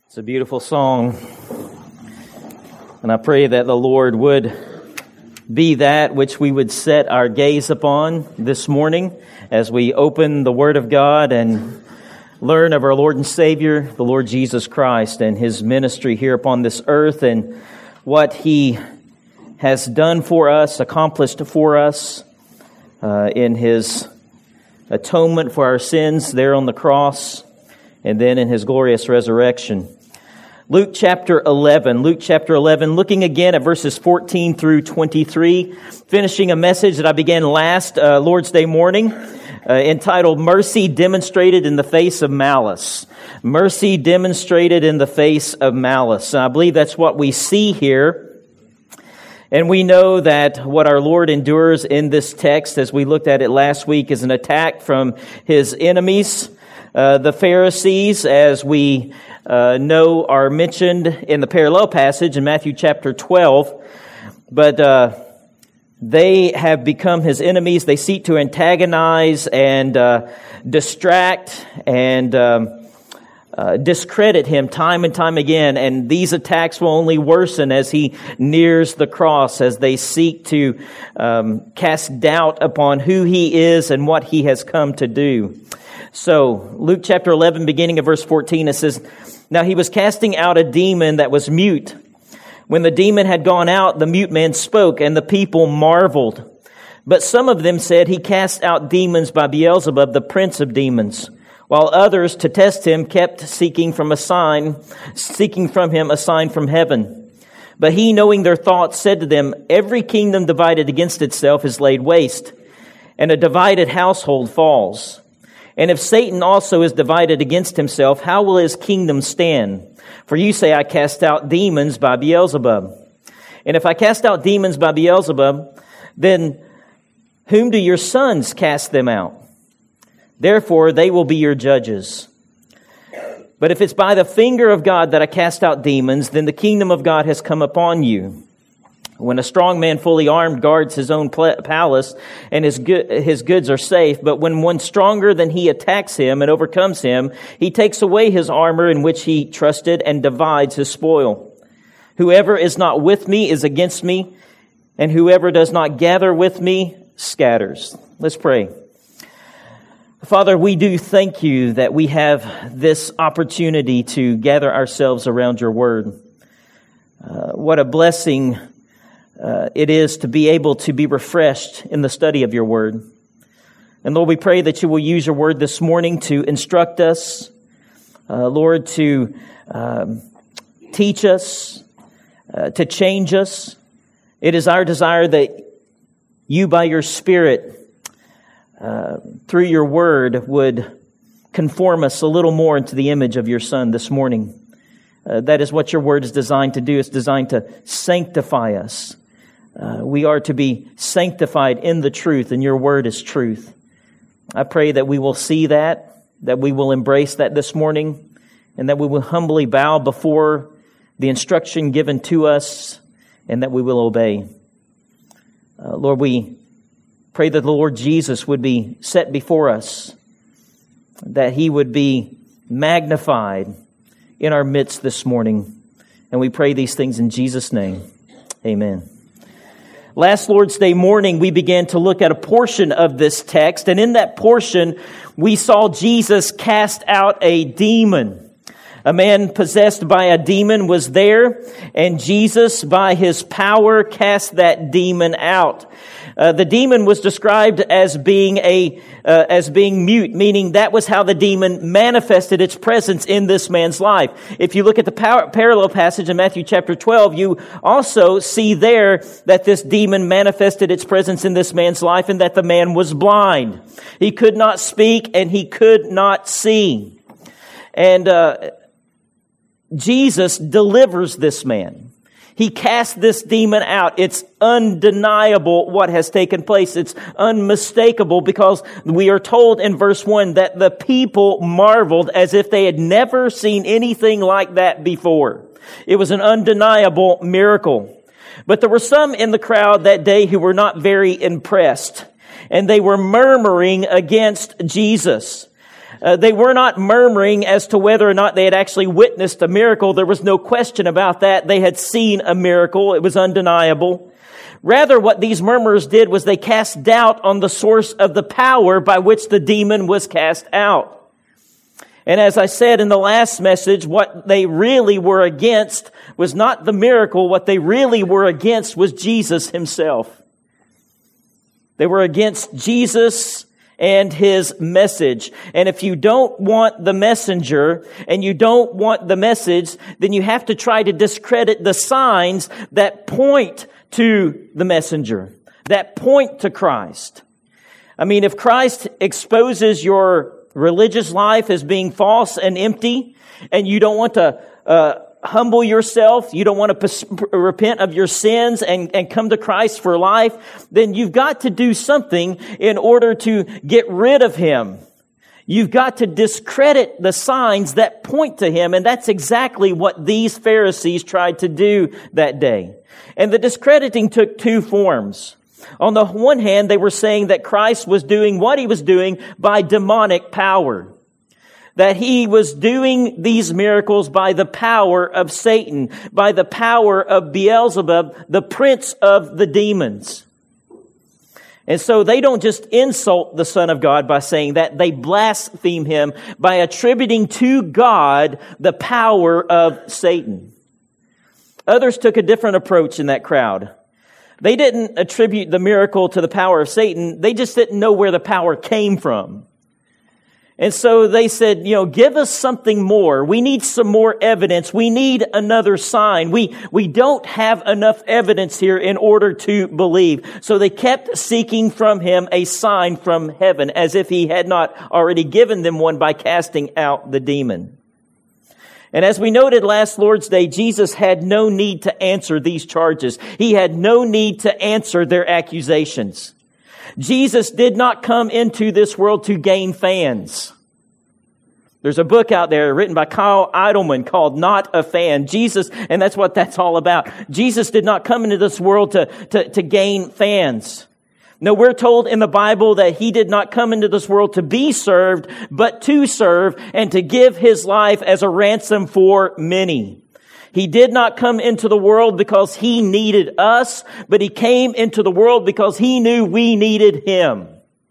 It's a beautiful song, and I pray that the Lord would be that which we would set our gaze upon this morning as we open the Word of God and learn of our Lord and Savior, the Lord Jesus Christ, and His ministry here upon this earth and what He has done for us, accomplished for us in His atonement for our sins there on the cross, and then in His glorious resurrection. Luke chapter 11, looking again at verses 14 through 23, finishing a message that I began last Lord's Day morning, entitled Mercy Demonstrated in the Face of Malice. Mercy demonstrated in the face of malice. And I believe that's what we see here. And we know that what our Lord endures in this text, as we looked at it last week, is an attack from His enemies, the Pharisees, as we know are mentioned in the parallel passage in Matthew chapter 12. But they have become His enemies. They seek to antagonize and distract and discredit Him time and time again. And these attacks will only worsen as He nears the cross, as they seek to cast doubt upon who He is and what He has come to do. So, Luke chapter 11, beginning of verse 14, it says, "Now He was casting out a demon that was mute. When the demon had gone out, the mute man spoke, and the people marveled. But some of them said, 'He cast out demons by Beelzebub, the prince of demons.' While others, to test Him, kept seeking from Him a sign from heaven. But He, knowing their thoughts, said to them, 'Every kingdom divided against itself is laid waste, and a divided household falls. And if Satan also is divided against himself, how will his kingdom stand? For you say, I cast out demons by Beelzebub. And if I cast out demons by Beelzebub, then whom do your sons cast them out? Therefore, they will be your judges. But if it's by the finger of God that I cast out demons, then the kingdom of God has come upon you. When a strong man fully armed guards his own palace, and his goods are safe, but when one stronger than he attacks him and overcomes him, he takes away his armor in which he trusted and divides his spoil. Whoever is not with me is against me, and whoever does not gather with me scatters." Let's pray. Father, we do thank You that we have this opportunity to gather ourselves around Your word. What a blessing it is to be able to be refreshed in the study of Your word. And Lord, we pray that You will use Your word this morning to instruct us, Lord, to teach us, to change us. It is our desire that You, by Your Spirit, through Your word, would conform us a little more into the image of Your Son this morning. That is what Your word is designed to do. It's designed to sanctify us. We are to be sanctified in the truth, and Your word is truth. I pray that we will see that we will embrace that this morning, and that we will humbly bow before the instruction given to us, and that we will obey. Lord, we pray that the Lord Jesus would be set before us, that He would be magnified in our midst this morning. And we pray these things in Jesus' name. Amen. Last Lord's Day morning, we began to look at a portion of this text, and in that portion, we saw Jesus cast out a demon. A man possessed by a demon was there, and Jesus, by His power, cast that demon out. The demon was described as being mute, meaning that was how the demon manifested its presence in this man's life. If you look at the parallel passage in Matthew chapter 12, you also see there that this demon manifested its presence in this man's life, and that the man was blind. He could not speak and he could not see. And Jesus delivers this man. He cast this demon out. It's undeniable what has taken place. It's unmistakable, because we are told in verse 1 that the people marveled as if they had never seen anything like that before. It was an undeniable miracle. But there were some in the crowd that day who were not very impressed, and they were murmuring against Jesus. They were not murmuring as to whether or not they had actually witnessed a miracle. There was no question about that. They had seen a miracle. It was undeniable. Rather, what these murmurers did was they cast doubt on the source of the power by which the demon was cast out. And as I said in the last message, what they really were against was not the miracle. What they really were against was Jesus himself. They were against Jesus and his message. And if you don't want the messenger and you don't want the message, then you have to try to discredit the signs that point to the messenger, that point to Christ. I mean, if Christ exposes your religious life as being false and empty, and you don't want to humble yourself, you don't want to repent of your sins and come to Christ for life, then you've got to do something in order to get rid of him. You've got to discredit the signs that point to him, and that's exactly what these Pharisees tried to do that day. And the discrediting took two forms. On the one hand, they were saying that Christ was doing what he was doing by demonic power. That he was doing these miracles by the power of Satan, by the power of Beelzebub, the prince of the demons. And so they don't just insult the Son of God by saying that, they blaspheme him by attributing to God the power of Satan. Others took a different approach in that crowd. They didn't attribute the miracle to the power of Satan. They just didn't know where the power came from. And so they said, give us something more. We need some more evidence. We need another sign. We don't have enough evidence here in order to believe. So they kept seeking from him a sign from heaven, as if he had not already given them one by casting out the demon. And as we noted last Lord's Day, Jesus had no need to answer these charges. He had no need to answer their accusations. Jesus did not come into this world to gain fans. There's a book out there written by Kyle Idleman called Not a Fan. Jesus, and that's what that's all about. Jesus did not come into this world to gain fans. No, we're told in the Bible that he did not come into this world to be served, but to serve and to give his life as a ransom for many. He did not come into the world because he needed us, but he came into the world because he knew we needed him.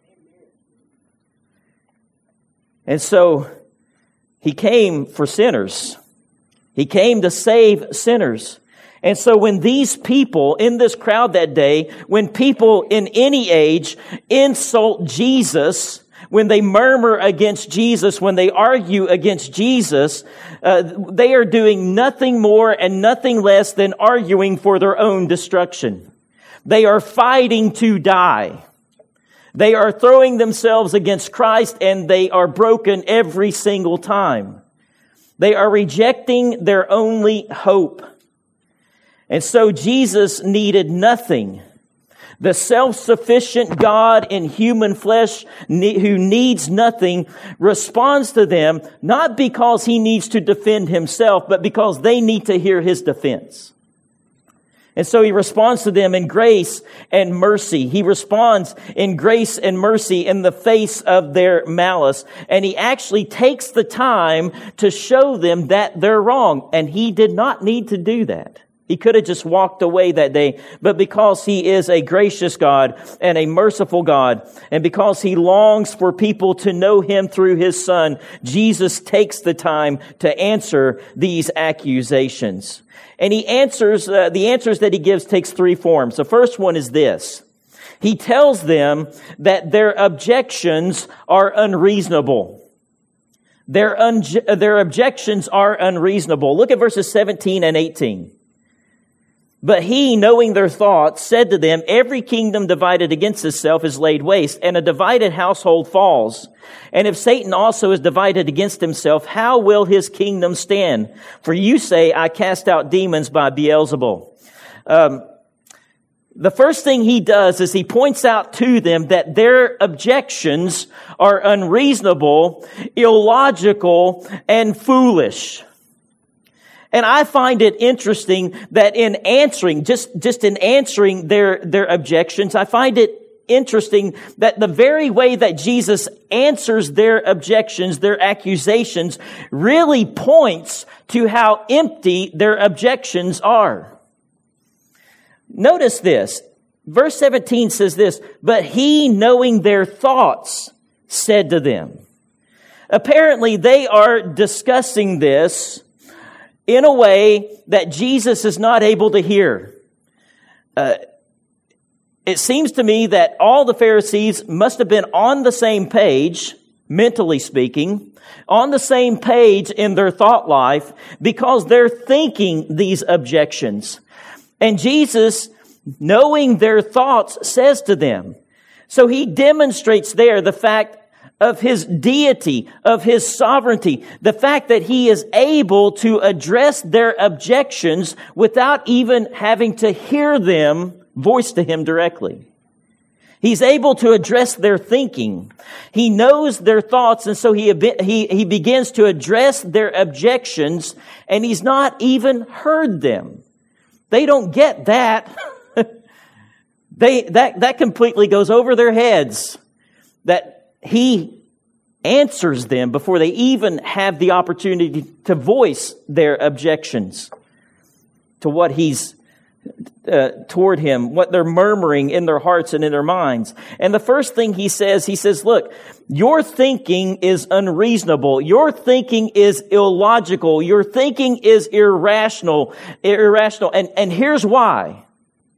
And so he came for sinners. He came to save sinners. And so when these people in this crowd that day, when people in any age insult Jesus, when they murmur against Jesus, when they argue against Jesus, they are doing nothing more and nothing less than arguing for their own destruction. They are fighting to die. They are throwing themselves against Christ, and they are broken every single time. They are rejecting their only hope. And so Jesus needed nothing. The self-sufficient God in human flesh who needs nothing responds to them, not because he needs to defend himself, but because they need to hear his defense. And so he responds to them in grace and mercy. He responds in grace and mercy in the face of their malice. And he actually takes the time to show them that they're wrong. And he did not need to do that. He could have just walked away that day, but because he is a gracious God and a merciful God, and because he longs for people to know him through his Son, Jesus takes the time to answer these accusations. And he answers, the answers that he gives takes three forms. The first one is this. He tells them that their objections are unreasonable. Their objections are unreasonable. Look at verses 17 and 18. But he, knowing their thoughts, said to them, every kingdom divided against itself is laid waste, and a divided household falls. And if Satan also is divided against himself, how will his kingdom stand? For you say, I cast out demons by Beelzebul. The first thing he does is he points out to them that their objections are unreasonable, illogical, and foolish. And I find it interesting that in answering, just in answering their objections, I find it interesting that the very way that Jesus answers their objections, their accusations, really points to how empty their objections are. Notice this. Verse 17 says this, "But he, knowing their thoughts, said to them." Apparently, they are discussing this in a way that Jesus is not able to hear. It seems to me that all the Pharisees must have been on the same page, mentally speaking, on the same page in their thought life, because they're thinking these objections. And Jesus, knowing their thoughts, says to them. So he demonstrates there the fact of his deity, of his sovereignty, the fact that he is able to address their objections without even having to hear them voiced to him directly. He's able to address their thinking. He knows their thoughts, and so he begins to address their objections, and he's not even heard them. They don't get that. That completely goes over their heads, that he answers them before they even have the opportunity to voice their objections to what he's toward him, what they're murmuring in their hearts and in their minds. And the first thing he says, look, your thinking is unreasonable. Your thinking is illogical. Your thinking is irrational. And here's why.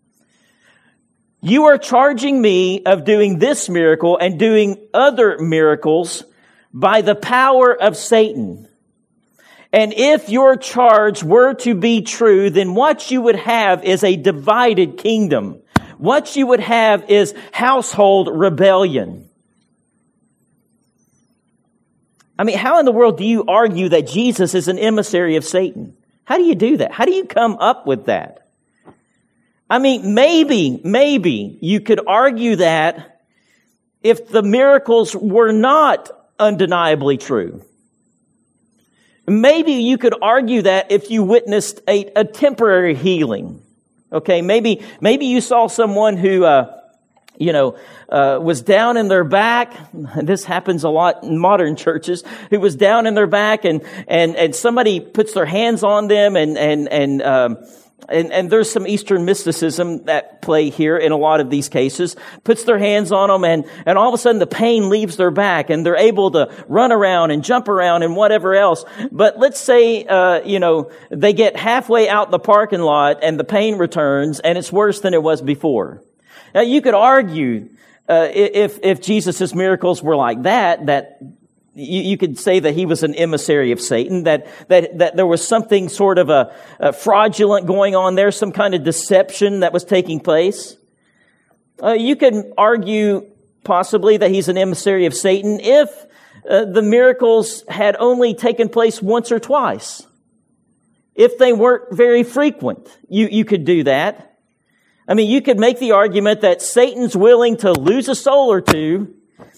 You are charging me of doing this miracle and doing other miracles by the power of Satan. And if your charge were to be true, then what you would have is a divided kingdom. What you would have is household rebellion. I mean, how in the world do you argue that Jesus is an emissary of Satan? How do you do that? How do you come up with that? I mean, maybe you could argue that if the miracles were not undeniably true. Maybe you could argue that if you witnessed a temporary healing. Okay, maybe you saw someone who, was down in their back. This happens a lot in modern churches. Who was down in their back, and somebody puts their hands on them, and there's some Eastern mysticism at play here in a lot of these cases. Puts their hands on them, and all of a sudden the pain leaves their back, and they're able to run around and jump around and whatever else. But let's say, they get halfway out the parking lot, and the pain returns, and it's worse than it was before. Now, you could argue, if Jesus' miracles were like that you could say that he was an emissary of Satan, that there was something sort of a fraudulent going on there, some kind of deception that was taking place. You could argue possibly that he's an emissary of Satan if the miracles had only taken place once or twice. If they weren't very frequent, you could do that. I mean, you could make the argument that Satan's willing to lose a soul or two,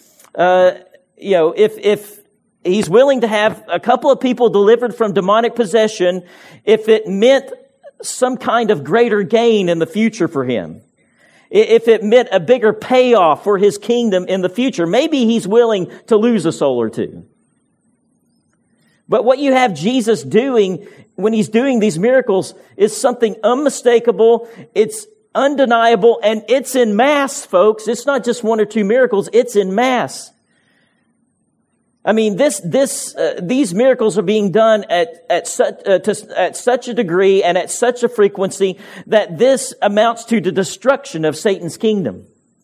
if he's willing to have a couple of people delivered from demonic possession, if it meant some kind of greater gain in the future for him, if it meant a bigger payoff for his kingdom in the future, maybe he's willing to lose a soul or two. But what you have Jesus doing when he's doing these miracles is something unmistakable. It's undeniable, and it's in mass, folks. It's not just one or two miracles. It's in mass. I mean, these miracles are being done at such a degree and at such a frequency that this amounts to the destruction of Satan's kingdom.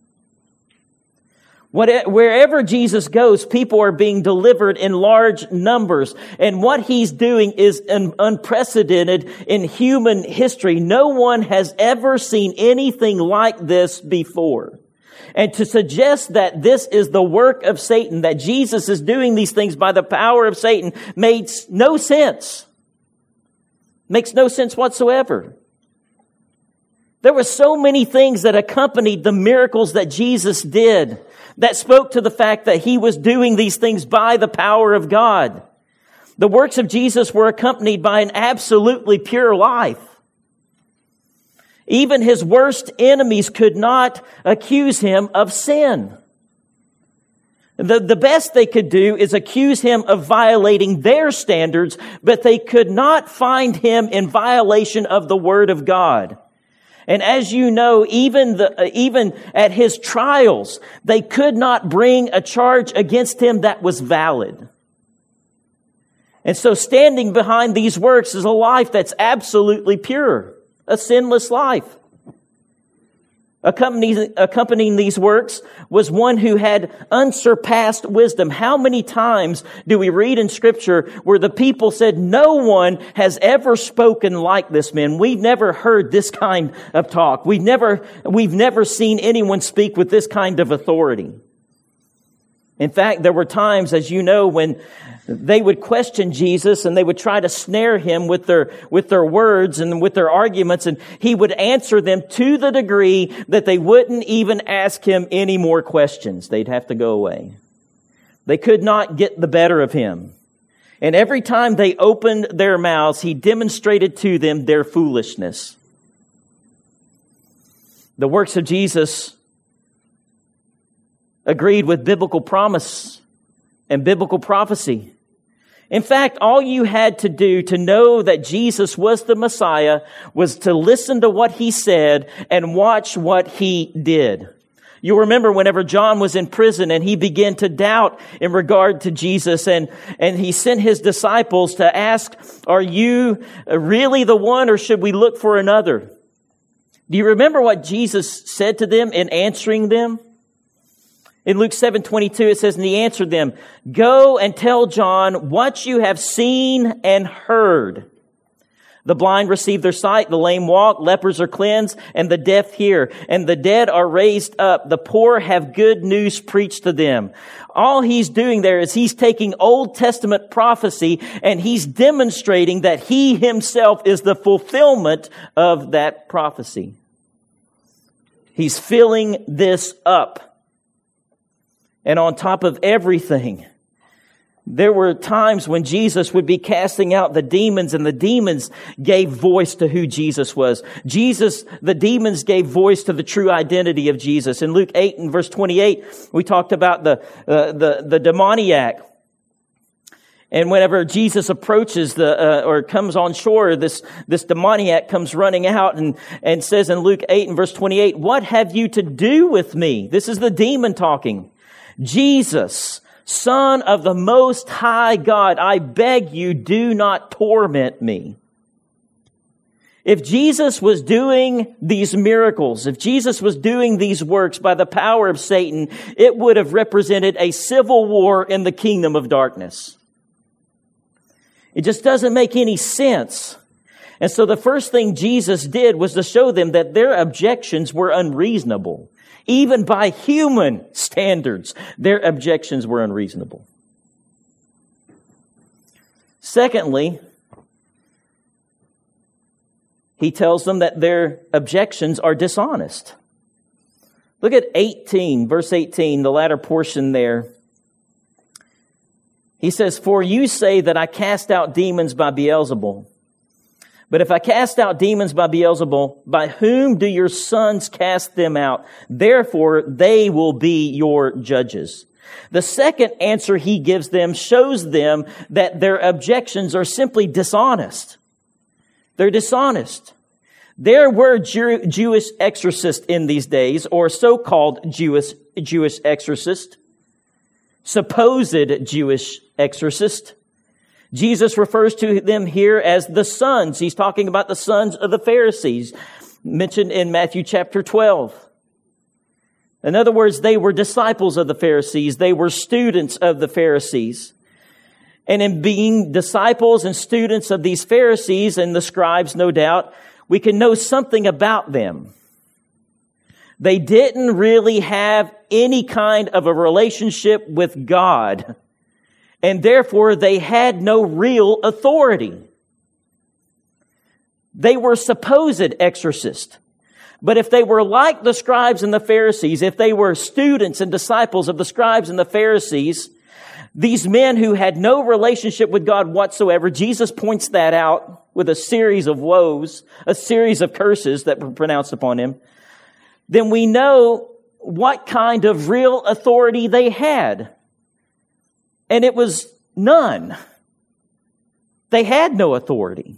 Wherever Jesus goes, people are being delivered in large numbers. And what he's doing is unprecedented in human history. No one has ever seen anything like this before. And to suggest that this is the work of Satan, that Jesus is doing these things by the power of Satan, makes no sense. Makes no sense whatsoever. There were so many things that accompanied the miracles that Jesus did that spoke to the fact that he was doing these things by the power of God. The works of Jesus were accompanied by an absolutely pure life. Even his worst enemies could not accuse him of sin. The best they could do is accuse him of violating their standards, but they could not find him in violation of the Word of God. And as you know, even at his trials, they could not bring a charge against him that was valid. And so standing behind these works is a life that's absolutely pure, a sinless life. Accompanying these works was one who had unsurpassed wisdom. How many times do we read in Scripture where the people said, no one has ever spoken like this man. We've never heard this kind of talk. We've never seen anyone speak with this kind of authority. In fact, there were times, as you know, when they would question Jesus and they would try to snare him with their words and with their arguments, and he would answer them to the degree that they wouldn't even ask him any more questions. They'd have to go away. They could not get the better of him. And every time they opened their mouths, he demonstrated to them their foolishness. The works of Jesus agreed with biblical promise and biblical prophecy. In fact, all you had to do to know that Jesus was the Messiah was to listen to what he said and watch what he did. You'll remember whenever John was in prison and he began to doubt in regard to Jesus, and he sent his disciples to ask, are you really the one, or should we look for another? Do you remember what Jesus said to them in answering them? In Luke 7:22, it says, and he answered them, go and tell John what you have seen and heard. The blind receive their sight, the lame walk, lepers are cleansed, and the deaf hear, and the dead are raised up. The poor have good news preached to them. All he's doing there is he's taking Old Testament prophecy and he's demonstrating that he himself is the fulfillment of that prophecy. He's filling this up. And on top of everything, there were times when Jesus would be casting out the demons, and the demons gave voice to who Jesus was. The demons gave voice to the true identity of Jesus. In Luke 8 and verse 28, we talked about the demoniac. And whenever Jesus approaches or comes on shore, this demoniac comes running out and says in Luke 8 and verse 28, what have you to do with me? This is the demon talking. Jesus, Son of the Most High God, I beg you, do not torment me. If Jesus was doing these miracles, if Jesus was doing these works by the power of Satan, it would have represented a civil war in the kingdom of darkness. It just doesn't make any sense. And so the first thing Jesus did was to show them that their objections were unreasonable. Even by human standards, their objections were unreasonable. Secondly, he tells them that their objections are dishonest. Look at 18, verse 18, the latter portion there. He says, for you say that I cast out demons by Beelzebul. But if I cast out demons by Beelzebul, by whom do your sons cast them out? Therefore, they will be your judges. The second answer he gives them shows them that their objections are simply dishonest. They're dishonest. There were Jewish exorcists in these days, or so-called Jewish exorcists, supposed Jewish exorcists. Jesus refers to them here as the sons. He's talking about the sons of the Pharisees, mentioned in Matthew chapter 12. In other words, they were disciples of the Pharisees. They were students of the Pharisees. And in being disciples and students of these Pharisees and the scribes, no doubt, we can know something about them. They didn't really have any kind of a relationship with God. And therefore, they had no real authority. They were supposed exorcists. But if they were like the scribes and the Pharisees, if they were students and disciples of the scribes and the Pharisees, these men who had no relationship with God whatsoever, Jesus points that out with a series of woes, a series of curses that were pronounced upon him, then we know what kind of real authority they had. And it was none. They had no authority.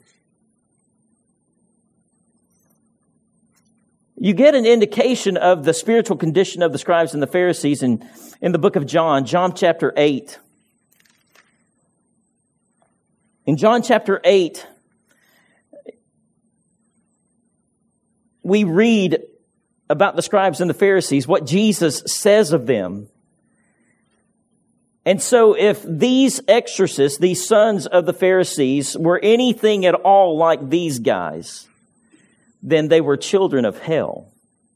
You get an indication of the spiritual condition of the scribes and the Pharisees in the book of John, John chapter 8. In John chapter 8, we read about the scribes and the Pharisees, what Jesus says of them. And so if these exorcists, these sons of the Pharisees, were anything at all like these guys, then they were children of hell.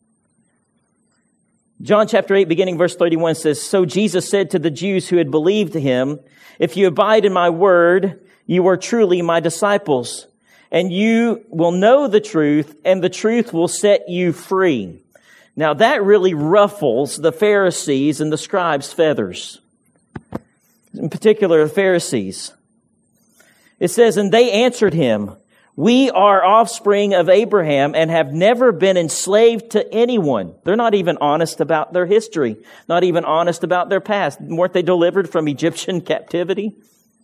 John chapter 8, beginning verse 31 says, "So Jesus said to the Jews who had believed him, 'If you abide in my word, you are truly my disciples, and you will know the truth, and the truth will set you free.'" Now that really ruffles the Pharisees and the scribes' feathers. In particular, the Pharisees. It says, "And they answered him, 'We are offspring of Abraham and have never been enslaved to anyone.'" They're not even honest about their history, not even honest about their past. Weren't they delivered from Egyptian captivity?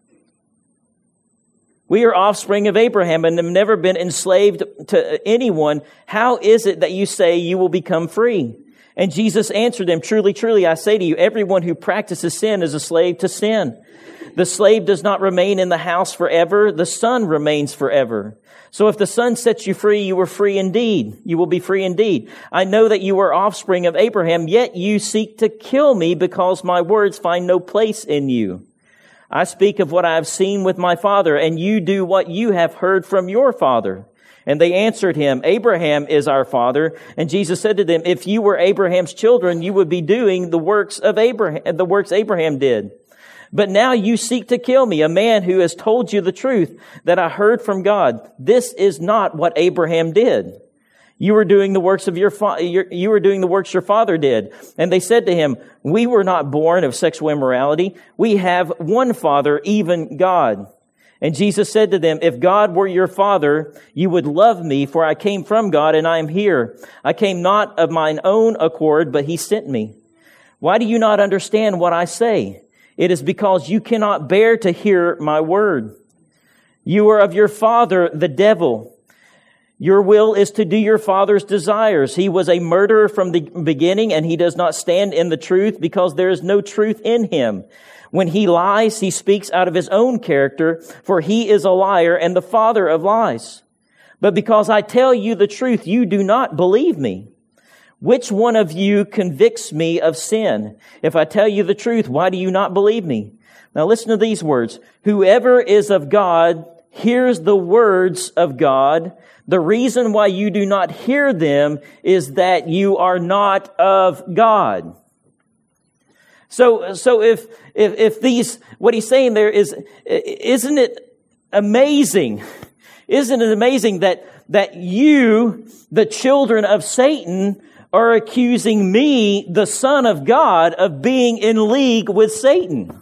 "We are offspring of Abraham and have never been enslaved to anyone. How is it that you say you will become free?" And Jesus answered them, "Truly, truly, I say to you, everyone who practices sin is a slave to sin. The slave does not remain in the house forever. The Son remains forever. So if the Son sets you free, you are free indeed. You will be free indeed. I know that you are offspring of Abraham, yet you seek to kill me because my words find no place in you. I speak of what I have seen with my father, and you do what you have heard from your father." And they answered him, "Abraham is our father." And Jesus said to them, "If you were Abraham's children, you would be doing the works of Abraham, the works Abraham did. But now you seek to kill me, a man who has told you the truth that I heard from God. This is not what Abraham did. You were doing the works of your father did." And they said to him, "We were not born of sexual immorality. We have one Father, even God." And Jesus said to them, "If God were your Father, you would love me, for I came from God and I am here. I came not of mine own accord, but he sent me. Why do you not understand what I say? It is because you cannot bear to hear my word. You are of your father, the devil. Your will is to do your father's desires. He was a murderer from the beginning, and he does not stand in the truth because there is no truth in him. When he lies, he speaks out of his own character, for he is a liar and the father of lies. But because I tell you the truth, you do not believe me. Which one of you convicts me of sin? If I tell you the truth, why do you not believe me?" Now listen to these words. "Whoever is of God hears the words of God. The reason why you do not hear them is that you are not of God." So if these, what he's saying there is, isn't it amazing? Isn't it amazing that you, the children of Satan, are accusing me, the Son of God, of being in league with Satan?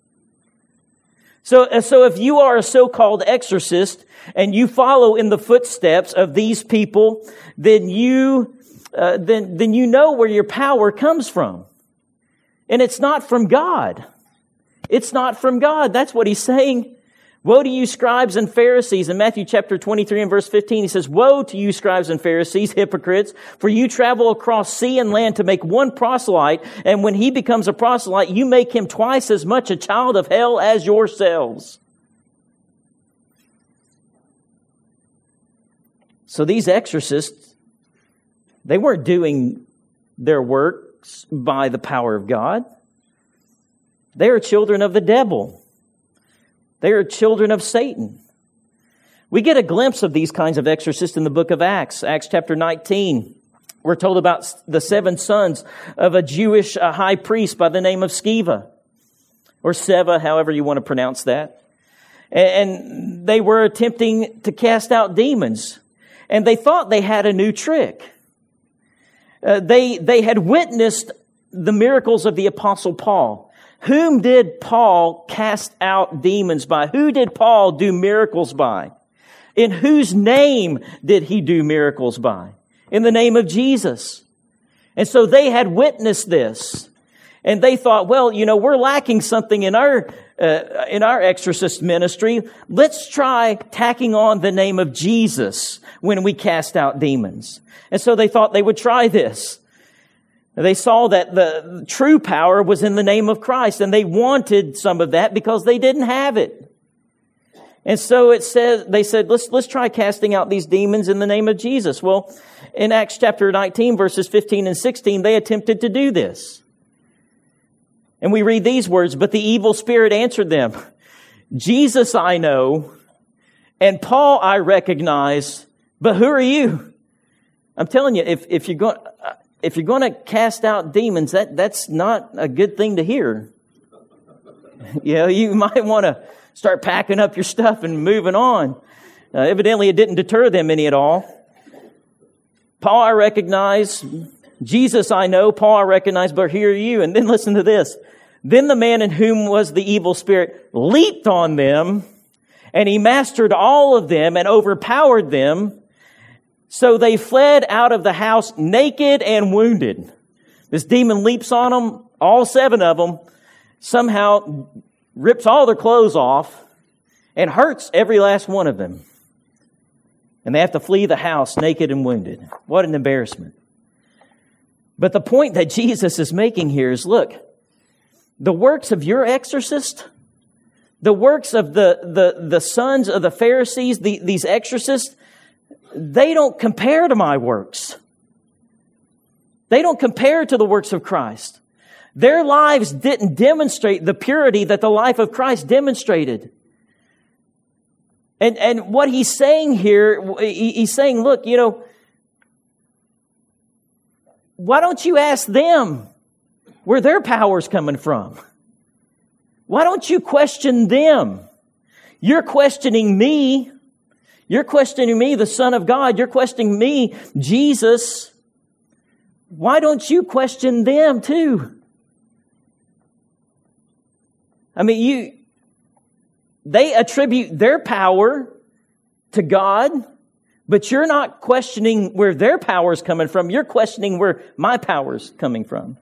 So if you are a so-called exorcist and you follow in the footsteps of these people, then you know where your power comes from. And it's not from God. It's not from God. That's what he's saying. "Woe to you, scribes and Pharisees." In Matthew chapter 23 and verse 15, he says, "Woe to you, scribes and Pharisees, hypocrites, for you travel across sea and land to make one proselyte, and when he becomes a proselyte, you make him twice as much a child of hell as yourselves." So these exorcists, they weren't doing their works by the power of God. They are children of the devil. They are children of Satan. We get a glimpse of these kinds of exorcists in the book of Acts. Acts chapter 19. We're told about the 7 sons of a Jewish high priest by the name of Sceva, or Seva, however you want to pronounce that. And they were attempting to cast out demons. And they thought they had a new trick. They had witnessed the miracles of the Apostle Paul. Whom did Paul cast out demons by? Who did Paul do miracles by? In whose name did he do miracles by? In the name of Jesus. And so they had witnessed this. And they thought, well, we're lacking something in our exorcist ministry. Let's try tacking on the name of Jesus when we cast out demons. And so they thought they would try this. They saw that the true power was in the name of Christ, and they wanted some of that because they didn't have it. And so they said, let's try casting out these demons in the name of Jesus. Well, in Acts chapter 19, verses 15 and 16, they attempted to do this. And we read these words, "But the evil spirit answered them, 'Jesus I know, and Paul I recognize, but who are you?'" I'm telling you, if you're going to cast out demons, that's not a good thing to hear. You might want to start packing up your stuff and moving on. Evidently, it didn't deter them any at all. "Paul I recognize, Jesus I know, Paul I recognize, but who are you?" And then listen to this. "Then the man in whom was the evil spirit leaped on them, and he mastered all of them and overpowered them. So they fled out of the house naked and wounded." This demon leaps on them, all 7 of them, somehow rips all their clothes off and hurts every last one of them. And they have to flee the house naked and wounded. What an embarrassment. But the point that Jesus is making here is, look, the works of your exorcist, the works of the sons of the Pharisees, these exorcists, they don't compare to my works. They don't compare to the works of Christ. Their lives didn't demonstrate the purity that the life of Christ demonstrated. And what he's saying here, he's saying, look, why don't you ask them where their power's coming from? Why don't you question them? You're questioning me. You're questioning me, the Son of God. You're questioning me, Jesus. Why don't you question them too? I mean, they attribute their power to God, but you're not questioning where their power is coming from. You're questioning where my power is coming from.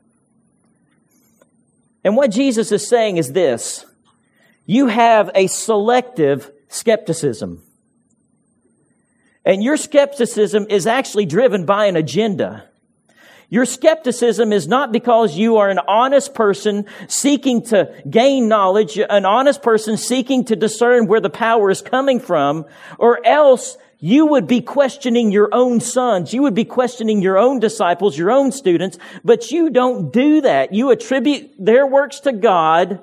And what Jesus is saying is this: you have a selective skepticism. And your skepticism is actually driven by an agenda. Your skepticism is not because you are an honest person seeking to gain knowledge, an honest person seeking to discern where the power is coming from, or else you would be questioning your own sons. You would be questioning your own disciples, your own students, but you don't do that. You attribute their works to God,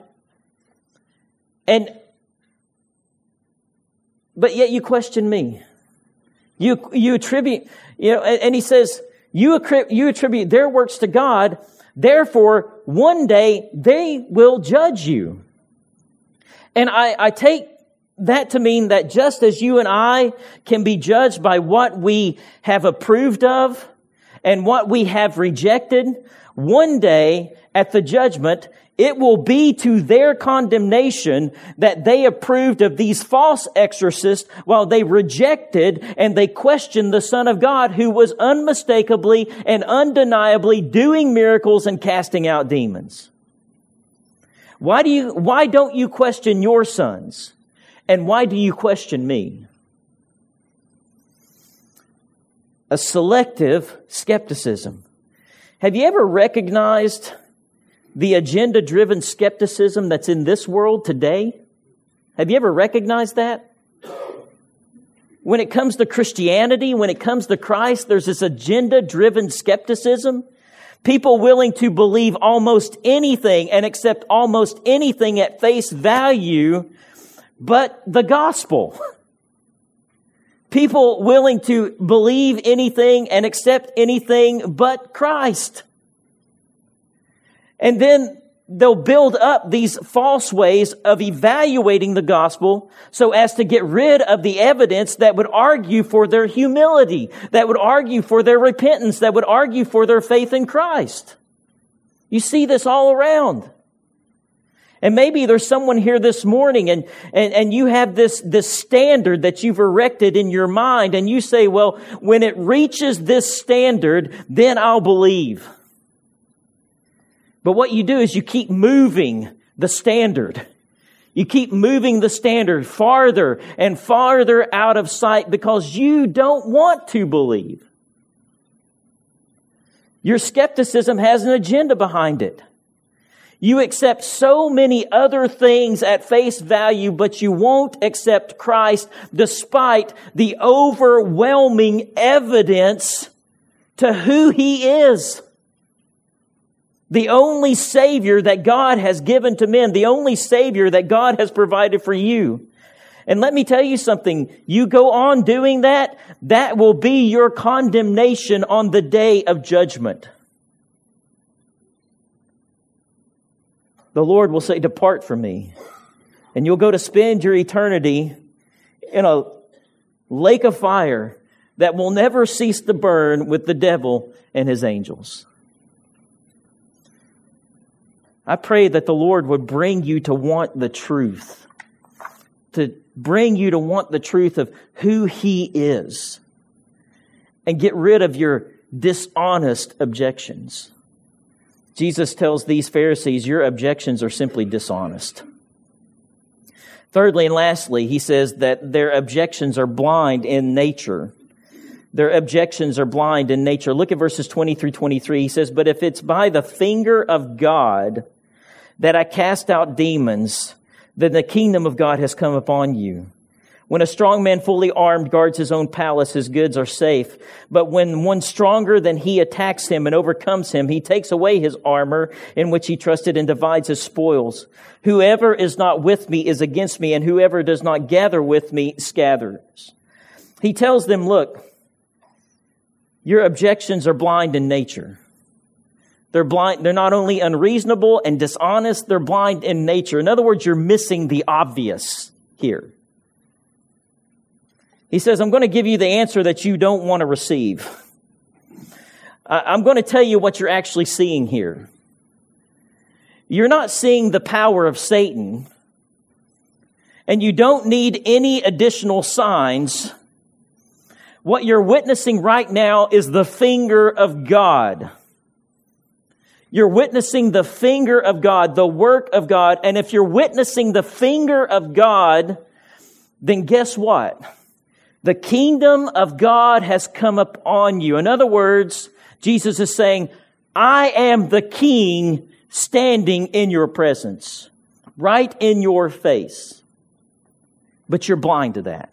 but yet you question me. You attribute, and he says, you attribute their works to God, therefore one day they will judge you. And I take that to mean that just as you and I can be judged by what we have approved of and what we have rejected, one day at the judgment, it will be to their condemnation that they approved of these false exorcists while they rejected and they questioned the Son of God, who was unmistakably and undeniably doing miracles and casting out demons. Why don't you question your sons? And why do you question me? A selective skepticism. Have you ever recognized the agenda-driven skepticism that's in this world today? Have you ever recognized that? When it comes to Christianity, when it comes to Christ, there's this agenda-driven skepticism. People willing to believe almost anything and accept almost anything at face value but the gospel. People willing to believe anything and accept anything but Christ. And then they'll build up these false ways of evaluating the gospel so as to get rid of the evidence that would argue for their humility, that would argue for their repentance, that would argue for their faith in Christ. You see this all around. And maybe there's someone here this morning and you have this standard that you've erected in your mind, and you say, well, when it reaches this standard, then I'll believe. But what you do is you keep moving the standard. You keep moving the standard farther and farther out of sight because you don't want to believe. Your skepticism has an agenda behind it. You accept so many other things at face value, but you won't accept Christ despite the overwhelming evidence to who He is. The only Savior that God has given to men, the only Savior that God has provided for you. And let me tell you something, you go on doing that, that will be your condemnation on the day of judgment. The Lord will say, depart from me. And you'll go to spend your eternity in a lake of fire that will never cease to burn with the devil and his angels. I pray that the Lord would bring you to want the truth. To bring you to want the truth of who He is. And get rid of your dishonest objections. Jesus tells these Pharisees, your objections are simply dishonest. Thirdly and lastly, He says that their objections are blind in nature. Their objections are blind in nature. Look at verses 20 through 23. He says, but if it's by the finger of God that I cast out demons, then the kingdom of God has come upon you. When a strong man fully armed guards his own palace, his goods are safe. But when one stronger than he attacks him and overcomes him, he takes away his armor in which he trusted and divides his spoils. Whoever is not with me is against me, and whoever does not gather with me scatters. He tells them, look, your objections are blind in nature. They're blind. They're not only unreasonable and dishonest, they're blind in nature. In other words, you're missing the obvious here. He says, I'm going to give you the answer that you don't want to receive. I'm going to tell you what you're actually seeing here. You're not seeing the power of Satan, and you don't need any additional signs. What you're witnessing right now is the finger of God. You're witnessing the finger of God, the work of God. And if you're witnessing the finger of God, then guess what? The kingdom of God has come upon you. In other words, Jesus is saying, I am the King standing in your presence, right in your face. But you're blind to that.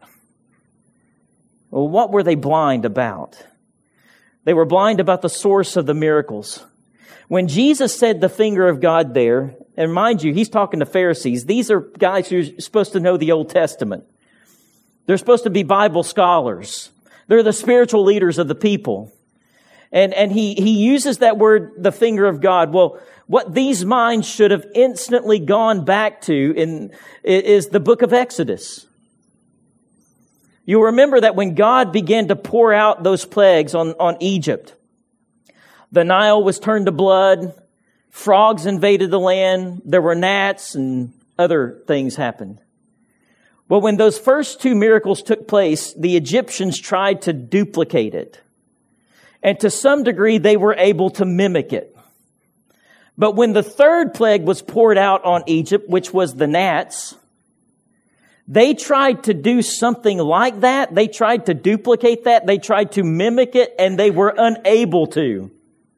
Well, what were they blind about? They were blind about the source of the miracles. When Jesus said the finger of God there, and mind you, He's talking to Pharisees. These are guys who are supposed to know the Old Testament. They're supposed to be Bible scholars. They're the spiritual leaders of the people. And he uses that word, the finger of God. Well, what these minds should have instantly gone back to is the book of Exodus. You'll remember that when God began to pour out those plagues on Egypt, the Nile was turned to blood, frogs invaded the land, there were gnats, and other things happened. Well, when those first two miracles took place, the Egyptians tried to duplicate it. And to some degree, they were able to mimic it. But when the third plague was poured out on Egypt, which was the gnats, they tried to do something like that. They tried to duplicate that. They tried to mimic it, and they were unable to.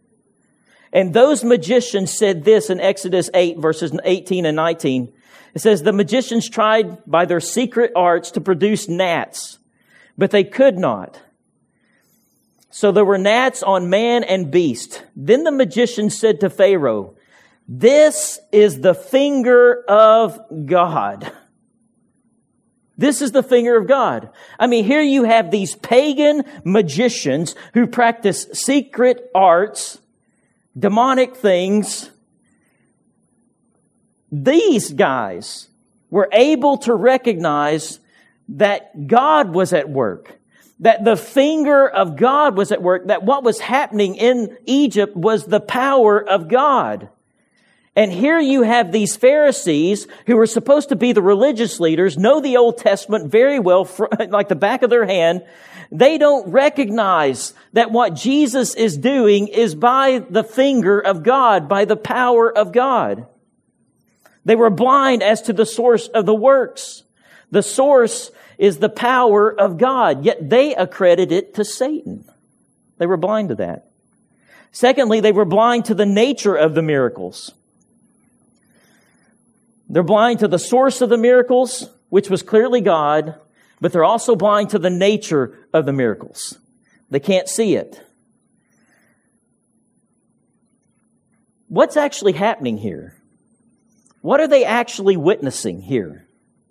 And those magicians said this in Exodus 8, verses 18 and 19. It says, the magicians tried by their secret arts to produce gnats, but they could not. So there were gnats on man and beast. Then the magician said to Pharaoh, this is the finger of God. This is the finger of God. I mean, here you have these pagan magicians who practice secret arts, demonic things. These guys were able to recognize that God was at work, that the finger of God was at work, that what was happening in Egypt was the power of God. And here you have these Pharisees who are supposed to be the religious leaders, know the Old Testament very well, like the back of their hand. They don't recognize that what Jesus is doing is by the finger of God, by the power of God. They were blind as to the source of the works. The source is the power of God, yet they accredit it to Satan. They were blind to that. Secondly, they were blind to the nature of the miracles. They're blind to the source of the miracles, which was clearly God, but they're also blind to the nature of the miracles. They can't see it. What's actually happening here? What are they actually witnessing here?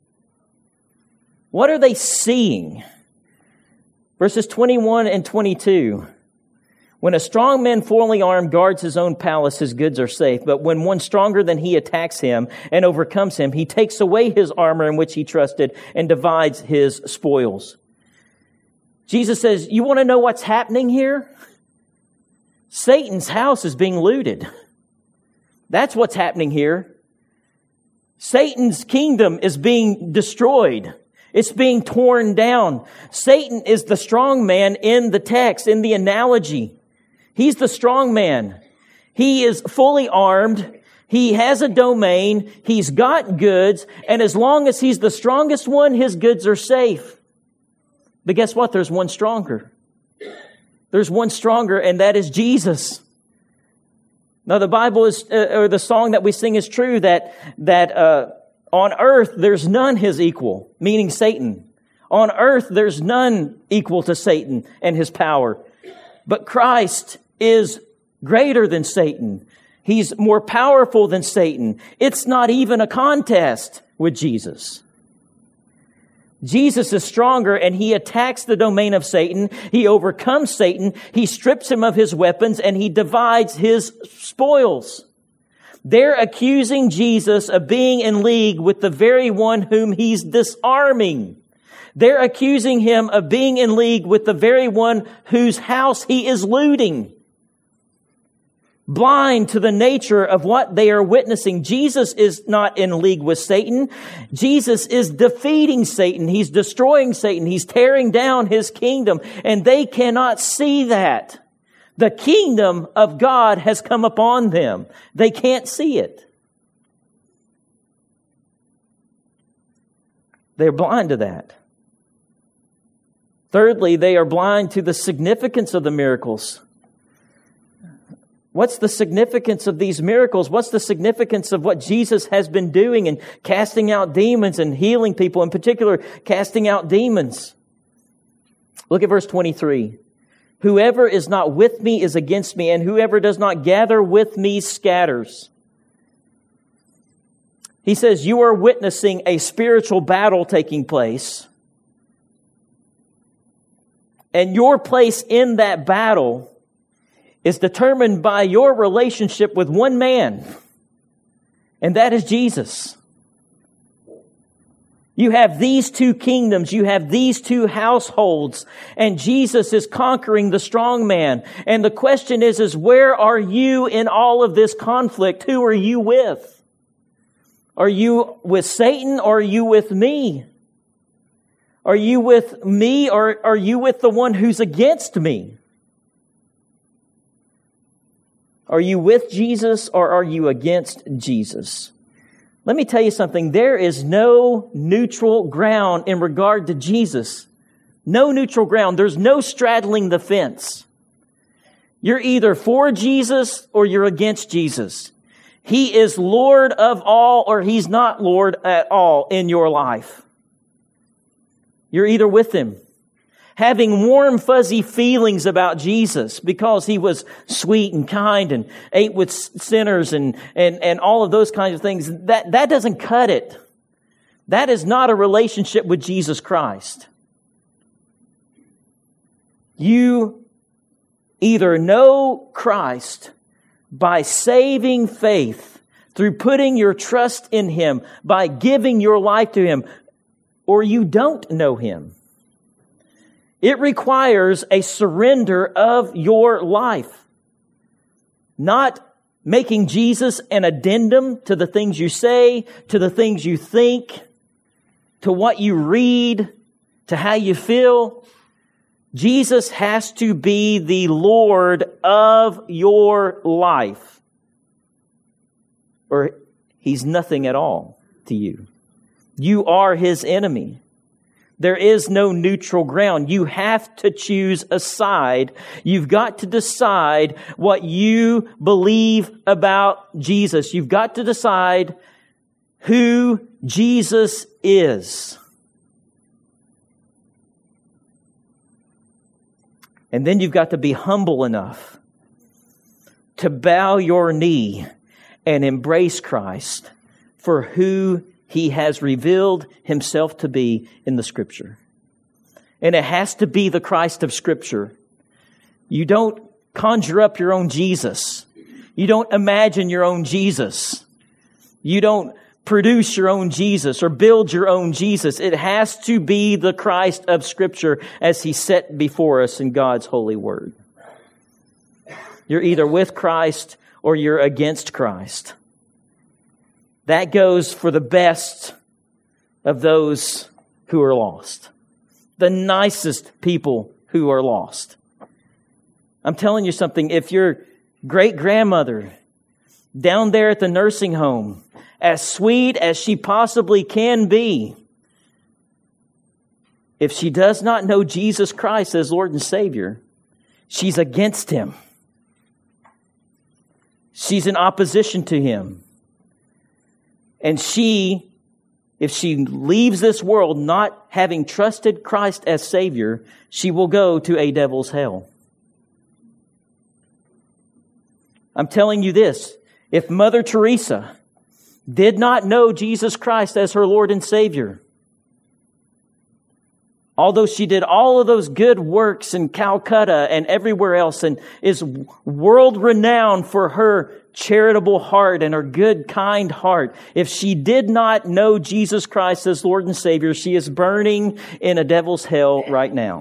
What are they seeing? Verses 21 and 22. When a strong man fully armed guards his own palace, his goods are safe. But when one stronger than he attacks him and overcomes him, he takes away his armor in which he trusted and divides his spoils. Jesus says, you want to know what's happening here? Satan's house is being looted. That's what's happening here. Satan's kingdom is being destroyed. It's being torn down. Satan is the strong man in the text, in the analogy. He's the strong man. He is fully armed. He has a domain. He's got goods. And as long as he's the strongest one, his goods are safe. But guess what? There's one stronger. There's one stronger, and that is Jesus. Now, the Bible is, or the song that we sing is true that on earth there's none his equal, meaning Satan. On earth there's none equal to Satan and his power. But Christ is greater than Satan. He's more powerful than Satan. It's not even a contest with Jesus. Jesus is stronger, and he attacks the domain of Satan. He overcomes Satan. He strips him of his weapons, and he divides his spoils. They're accusing Jesus of being in league with the very one whom he's disarming. They're accusing him of being in league with the very one whose house he is looting. Blind to the nature of what they are witnessing. Jesus is not in league with Satan. Jesus is defeating Satan. He's destroying Satan. He's tearing down his kingdom. And they cannot see that. The kingdom of God has come upon them. They can't see it. They're blind to that. Thirdly, they are blind to the significance of the miracles. What's the significance of these miracles? What's the significance of what Jesus has been doing and casting out demons and healing people, in particular, casting out demons? Look at verse 23. Whoever is not with me is against me, and whoever does not gather with me scatters. He says, you are witnessing a spiritual battle taking place. And your place in that battle is determined by your relationship with one man, and that is Jesus. You have these two kingdoms, you have these two households, and Jesus is conquering the strong man. And the question is where are you in all of this conflict? Who are you with? Are you with Satan or are you with me? Are you with me or are you with the one who's against me? Are you with Jesus or are you against Jesus? Let me tell you something. There is no neutral ground in regard to Jesus. No neutral ground. There's no straddling the fence. You're either for Jesus or you're against Jesus. He is Lord of all or He's not Lord at all in your life. You're either with Him. Having warm, fuzzy feelings about Jesus because He was sweet and kind and ate with sinners and all of those kinds of things, that doesn't cut it. That is not a relationship with Jesus Christ. You either know Christ by saving faith, through putting your trust in Him, by giving your life to Him, or you don't know Him. It requires a surrender of your life. Not making Jesus an addendum to the things you say, to the things you think, to what you read, to how you feel. Jesus has to be the Lord of your life, or He's nothing at all to you. You are His enemy. There is no neutral ground. You have to choose a side. You've got to decide what you believe about Jesus. You've got to decide who Jesus is. And then you've got to be humble enough to bow your knee and embrace Christ for who He has revealed Himself to be in the Scripture. And it has to be the Christ of Scripture. You don't conjure up your own Jesus. You don't imagine your own Jesus. You don't produce your own Jesus or build your own Jesus. It has to be the Christ of Scripture as He's set before us in God's holy word. You're either with Christ or you're against Christ. That goes for the best of those who are lost. The nicest people who are lost. I'm telling you something, if your great-grandmother down there at the nursing home, as sweet as she possibly can be, if she does not know Jesus Christ as Lord and Savior, she's against Him. She's in opposition to Him. And if she leaves this world not having trusted Christ as Savior, she will go to a devil's hell. I'm telling you this, if Mother Teresa did not know Jesus Christ as her Lord and Savior, although she did all of those good works in Calcutta and everywhere else and is world-renowned for her charitable heart and her good, kind heart, if she did not know Jesus Christ as Lord and Savior, she is burning in a devil's hell right now.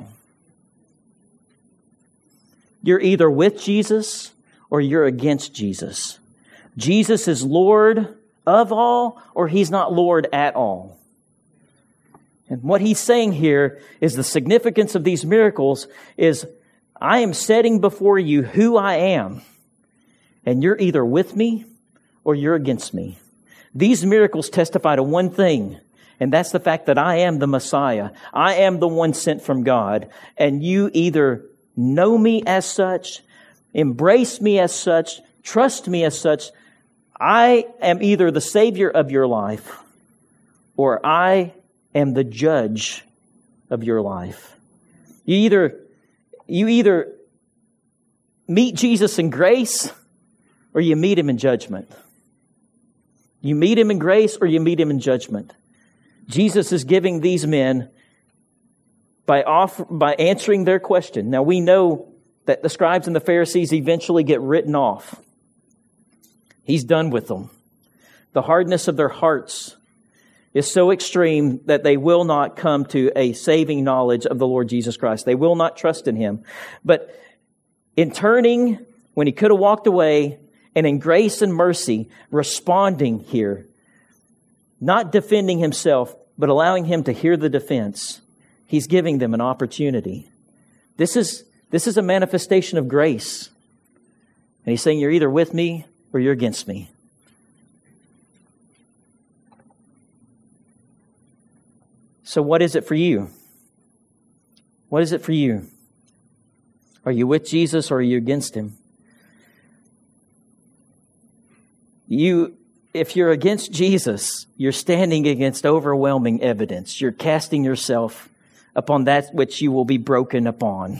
You're either with Jesus or you're against Jesus. Jesus is Lord of all, or He's not Lord at all. And what He's saying here is the significance of these miracles is, I am setting before you who I am, and you're either with me or you're against me. These miracles testify to one thing, and that's the fact that I am the Messiah. I am the one sent from God, and you either know me as such, embrace me as such, trust me as such. I am either the Savior of your life, or I am the judge of your life. You either meet Jesus in grace, or you meet Him in judgment. You meet Him in grace, or you meet Him in judgment. Jesus is giving these men by answering their question. Now we know that the scribes and the Pharisees eventually get written off. He's done with them. The hardness of their hearts is so extreme that they will not come to a saving knowledge of the Lord Jesus Christ. They will not trust in Him. But in turning, when He could have walked away, and in grace and mercy, responding here, not defending Himself, but allowing Him to hear the defense, He's giving them an opportunity. This is a manifestation of grace. And He's saying, you're either with me or you're against me. So what is it for you? What is it for you? Are you with Jesus or are you against Him? If you're against Jesus, you're standing against overwhelming evidence. You're casting yourself upon that which you will be broken upon.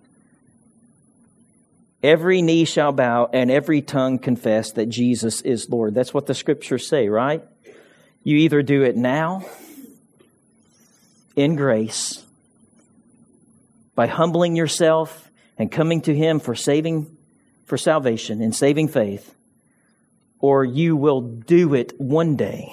Every knee shall bow and every tongue confess that Jesus is Lord. That's what the Scriptures say, right? You either do it now, in grace, by humbling yourself and coming to Him for salvation and saving faith, or you will do it one day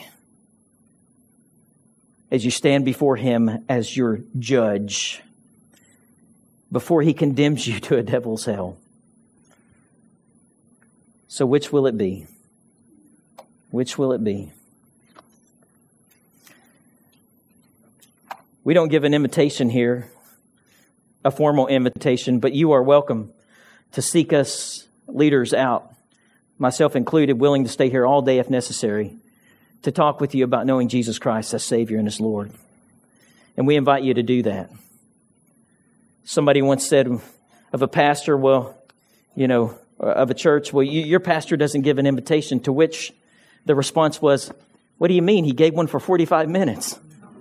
as you stand before Him as your judge before He condemns you to a devil's hell. So which will it be? Which will it be? We don't give an invitation here, a formal invitation, but you are welcome to seek us leaders out, myself included, willing to stay here all day if necessary, to talk with you about knowing Jesus Christ as Savior and as Lord. And we invite you to do that. Somebody once said of a pastor, of a church, your pastor doesn't give an invitation, to which the response was, what do you mean? He gave one for 45 minutes.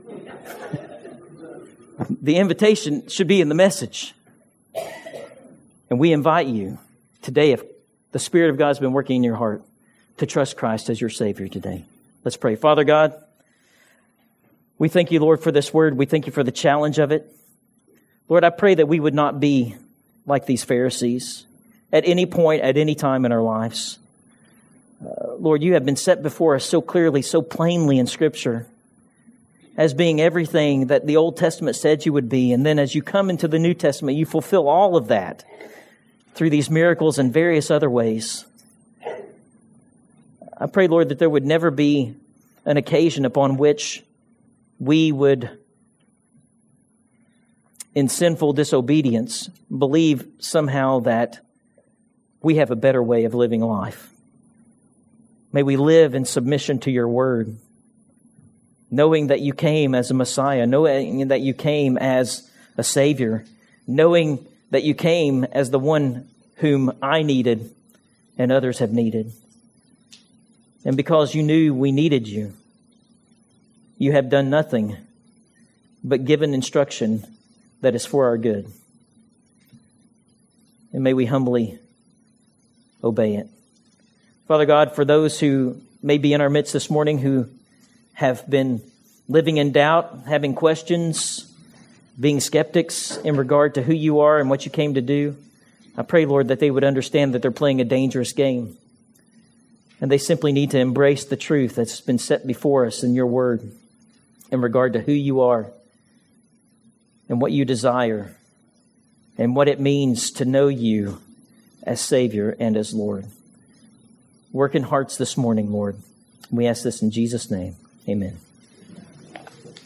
The invitation should be in the message. And we invite you today, if the Spirit of God has been working in your heart, to trust Christ as your Savior today. Let's pray. Father God, we thank you, Lord, for this word. We thank you for the challenge of it. Lord, I pray that we would not be like these Pharisees at any point, at any time in our lives. Lord, you have been set before us so clearly, so plainly in Scripture, as being everything that the Old Testament said you would be. And then as you come into the New Testament, you fulfill all of that through these miracles and various other ways. I pray, Lord, that there would never be an occasion upon which we would, in sinful disobedience, believe somehow that we have a better way of living life. May we live in submission to your word, knowing that you came as a Messiah, knowing that you came as a Savior, knowing that you came as the one whom I needed and others have needed. And because you knew we needed you, you have done nothing but given instruction that is for our good. And may we humbly obey it. Father God, for those who may be in our midst this morning who have been living in doubt, having questions, being skeptics in regard to who you are and what you came to do, I pray, Lord, that they would understand that they're playing a dangerous game. And they simply need to embrace the truth that's been set before us in your word in regard to who you are and what you desire and what it means to know you as Savior and as Lord. Work in hearts this morning, Lord. We ask this in Jesus' name. Amen.